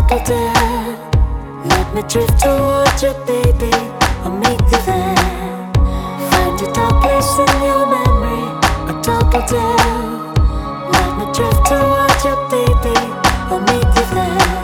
double dare. Let me drift towards you, baby. I'll meet you there. Find a dark place in your memory. A double dare. Let me drift towards you, baby. I'll meet you there.